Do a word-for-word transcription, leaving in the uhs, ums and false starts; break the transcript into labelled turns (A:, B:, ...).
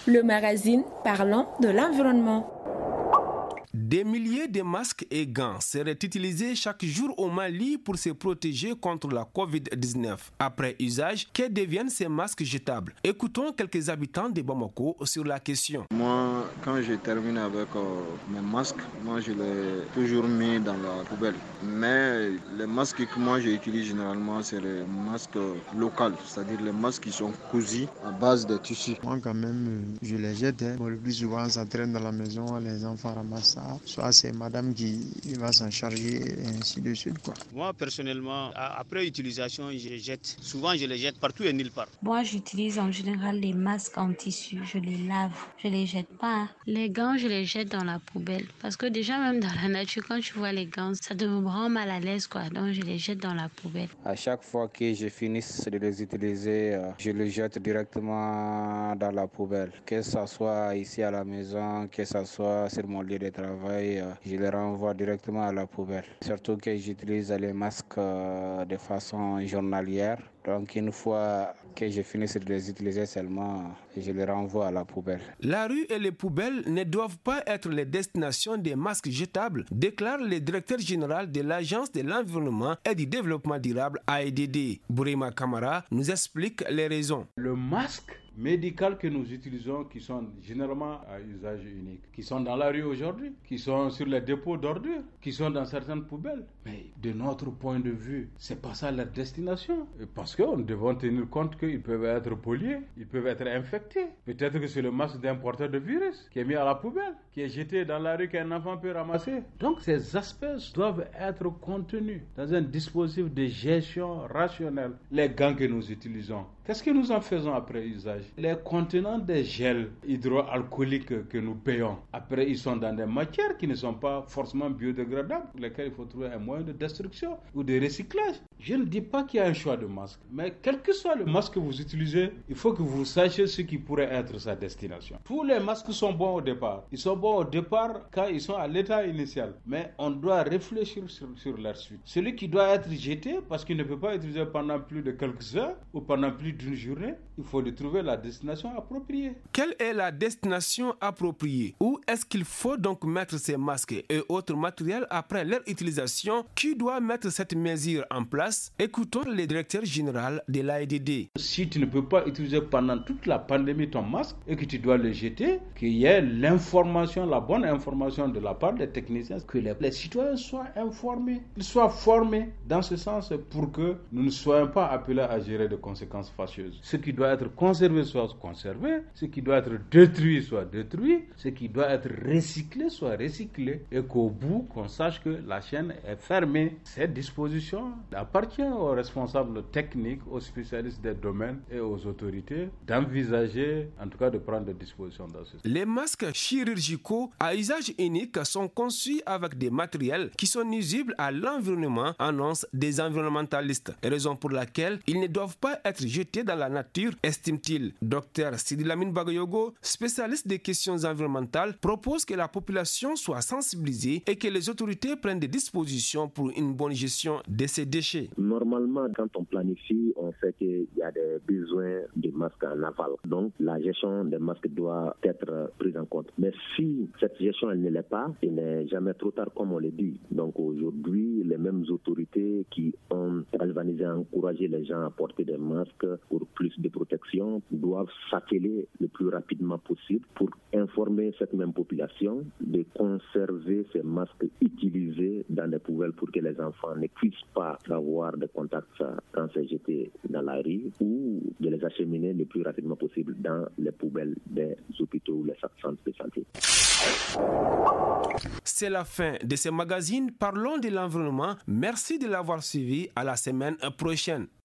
A: le magazine parlant de l'environnement.
B: Des milliers de masques et gants seraient utilisés chaque jour au Mali pour se protéger contre la covid dix-neuf. Après usage, que deviennent ces masques jetables? Écoutons quelques habitants de Bamako sur la question.
C: Moi, quand je termine avec euh, mes masques, moi je les toujours mis dans la poubelle. Mais les masques que moi j'utilise généralement, c'est les masques locaux, c'est-à-dire les masques qui sont cousus à base de tissus.
D: Moi quand même, je les jette. Hein. Bon, le plus souvent, ça traîne dans la maison, les enfants ramassent ça. Soit c'est madame qui va s'en charger et ainsi de suite, quoi.
E: Moi, personnellement, après utilisation, je les jette. Souvent, je les jette partout et nulle part.
F: Moi, j'utilise en général les masques en tissu. Je les lave. Je les jette pas. Les gants, je les jette dans la poubelle. Parce que déjà, même dans la nature, quand tu vois les gants, ça te rend mal à l'aise, quoi. Donc, je les jette dans la poubelle.
G: À chaque fois que je finisse de les utiliser, je les jette directement dans la poubelle. Que ce soit ici à la maison, que ce soit sur mon lieu de travail, je les renvoie directement à la poubelle. Surtout que j'utilise les masques de façon journalière. Donc une fois que je finis de les utiliser seulement, je les renvoie à la poubelle.
B: La rue et les poubelles ne doivent pas être les destinations des masques jetables, déclare le directeur général de l'Agence de l'environnement et du développement durable A E D D. Bourima Kamara nous explique les raisons.
H: Le masque médical que nous utilisons, qui sont généralement à usage unique, qui sont dans la rue aujourd'hui, qui sont sur les dépôts d'ordures, qui sont dans certaines poubelles. Mais de notre point de vue, c'est pas ça leur destination. Parce qu'on devons tenir compte qu'ils peuvent être pollués, ils peuvent être infectés. Peut-être que c'est le masque d'un porteur de virus qui est mis à la poubelle, qui est jeté dans la rue qu'un enfant peut ramasser. Donc ces aspects doivent être contenus dans un dispositif de gestion rationnelle. Les gants que nous utilisons, qu'est-ce que nous en faisons après usage? Les contenants des gels hydroalcooliques que nous payons, après ils sont dans des matières qui ne sont pas forcément biodégradables, pour lesquelles il faut trouver un moyen de destruction ou de recyclage. Je ne dis pas qu'il y a un choix de masque, mais quel que soit le masque que vous utilisez, il faut que vous sachiez ce qui pourrait être sa destination. Tous les masques sont bons au départ. Ils sont bons au départ quand ils sont à l'état initial, mais on doit réfléchir sur, sur leur suite. Celui qui doit être jeté parce qu'il ne peut pas être utilisé pendant plus de quelques heures ou pendant plus d'une journée, il faut lui trouver la destination appropriée.
B: Quelle est la destination appropriée? Où est-ce qu'il faut donc mettre ces masques et autres matériels après leur utilisation? Qui doit mettre cette mesure en place? Écoutons le directeur général de l'A E D D.
H: Si tu ne peux pas utiliser pendant toute la pandémie ton masque et que tu dois le jeter, qu'il y ait l'information, la bonne information de la part des techniciens, que les, les citoyens soient informés, qu'ils soient formés dans ce sens pour que nous ne soyons pas appelés à gérer de conséquences fâcheuses. Ce qui doit être conservé soit conservé, ce qui doit être détruit soit détruit, ce qui doit être recyclé soit recyclé et qu'au bout, qu'on sache que la chaîne est fermée. Cette disposition appartient aux responsables techniques, aux spécialistes des domaines et aux autorités d'envisager, en tout cas de prendre des dispositions dans ce sens.
B: Les masques chirurgicaux à usage unique sont conçus avec des matériels qui sont nuisibles à l'environnement, annoncent des environnementalistes, raison pour laquelle ils ne doivent pas être jetés dans la nature, estime-t-il. Docteur Sidi Lamine Bagayogo, spécialiste des questions environnementales, propose que la population soit sensibilisée et que les autorités prennent des dispositions pour une bonne gestion de ces déchets.
I: Normalement, quand on planifie, on sait qu'il y a des besoins de masques en aval. Donc, la gestion des masques doit être prise en compte. Mais si cette gestion elle ne l'est pas, il n'est jamais trop tard, comme on le dit. Donc, aujourd'hui, les mêmes autorités qui ont galvanisé, encouragé les gens à porter des masques pour plus de protection doivent s'atteler le plus rapidement possible pour informer cette même population de conserver ces masques utilisés dans les poubelles pour que les enfants ne puissent pas avoir de contact quand c'est jeté dans la rue ou de les acheminer le plus rapidement possible dans les poubelles des hôpitaux ou les centres de santé.
B: C'est la fin de ce magazine Parlons de l'environnement. Merci de l'avoir suivi. À la semaine prochaine.